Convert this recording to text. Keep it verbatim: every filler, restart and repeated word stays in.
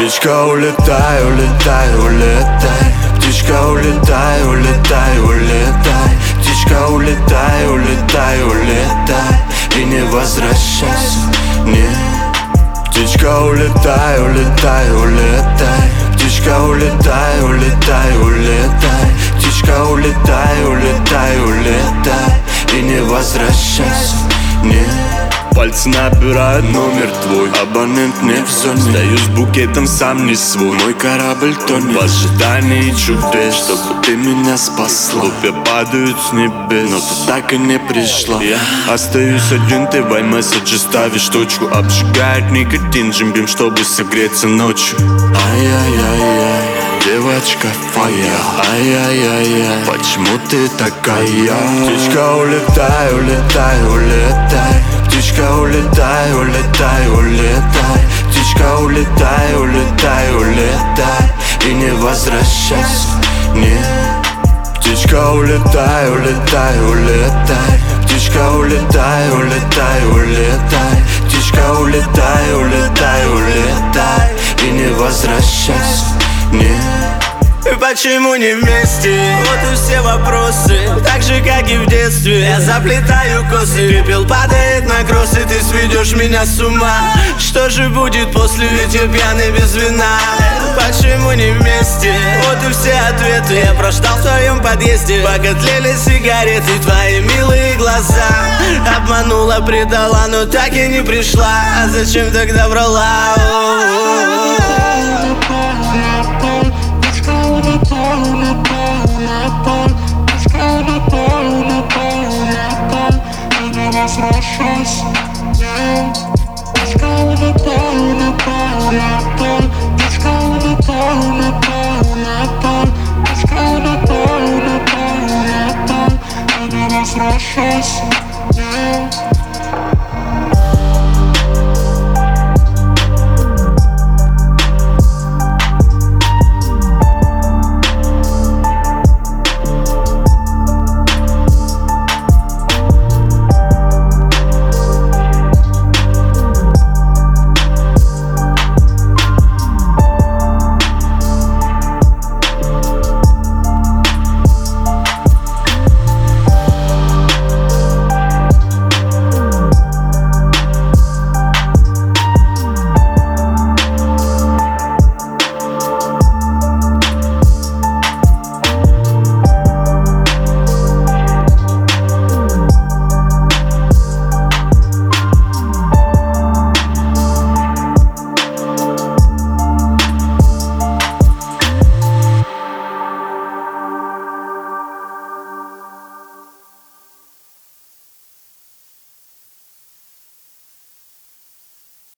Птичка, улетай, улетай, улетай. Птичка, улетай, улетай, улетай. Птичка, улетай, улетай, улетай. И не возвращайся, нет. Птичка, улетай, улетай, улетай. Птичка, улетай, улетай, улетай. Птичка, улетай, улетай, улетай. И не возвращайся, нет. Пальцы набирают номер твой, абонент не в зоне. Стою с букетом, сам не свой. Мой корабль тонет в ожидании чудес, чтобы ты меня спасла. Хлопья падают с небес, но ты так и не пришла. Я остаюсь один, ты в iMessage ставишь точку. Обжигает никотин, джимбим, чтобы согреться ночью. Ай-яй-яй-яй, девочка фая. Ай-яй-яй-яй, почему ты такая? Птичка, улетай, улетай, улетай. Птичка, улетай, улетай, улетай. Птичка, улетай, улетай, улетай. И не возвращайся, нет. Птичка, улетай, улетай, улетай. Птичка, улетай, улетай, улетай. Птичка, улетай, улетай, улетай. И не возвращайся, нет. Почему не вместе? Вот и все вопросы. Так же, как и в детстве. Я заплетаю косы. Пепел падает на кроссы. Ты сведешь меня с ума. Что же будет после, ведь я пьяный без вина? Почему не вместе? Вот и все ответы. Я прождал в твоем подъезде, пока тлели сигареты. Твои милые глаза обманула, предала, но так и не пришла. А зачем тогда врала? Возвращайся, птичка, улетай, улетай, улетай. Птичка, улетай, улетай, улетай. Птичка, улетай, улетай, улетай. И не возвращайся.